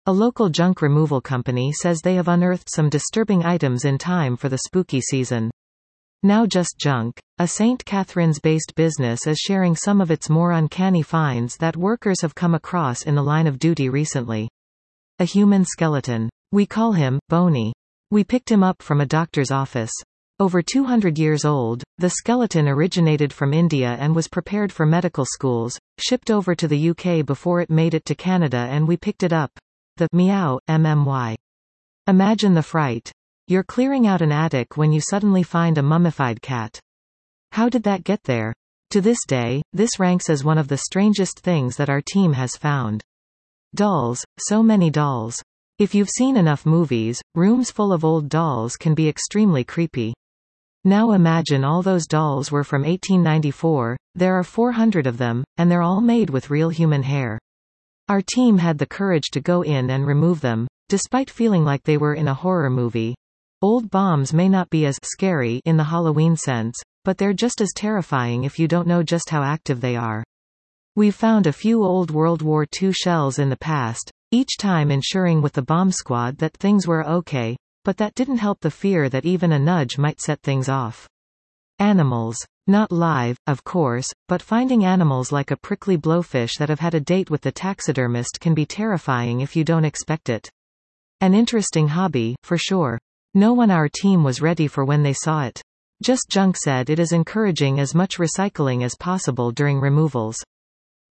A local junk removal company says they have unearthed some disturbing items in time for the spooky season. Now Just Junk, a St. Catharines-based business, is sharing some of its more uncanny finds that workers have come across in the line of duty recently. A human skeleton. We call him Boney. We picked him up from a doctor's office. Over 200 years old, the skeleton originated from India and was prepared for medical schools, shipped over to the UK before it made it to Canada, and we picked it up. The meow, MMY. Imagine the fright. You're clearing out an attic when you suddenly find a mummified cat. How did that get there? To this day, this ranks as one of the strangest things that our team has found. Dolls, so many dolls. If you've seen enough movies, rooms full of old dolls can be extremely creepy. Now imagine all those dolls were from 1894, there are 400 of them, and they're all made with real human hair. Our team had the courage to go in and remove them, despite feeling like they were in a horror movie. Old bombs may not be as scary in the Halloween sense, but they're just as terrifying if you don't know just how active they are. We've found a few old World War II shells in the past, each time ensuring with the bomb squad that things were okay, but that didn't help the fear that even a nudge might set things off. Animals. Not live, of course, but finding animals like a prickly blowfish that have had a date with the taxidermist can be terrifying if you don't expect it. An interesting hobby, for sure. No one on our team was ready for when they saw it. Just Junk said it is encouraging as much recycling as possible during removals.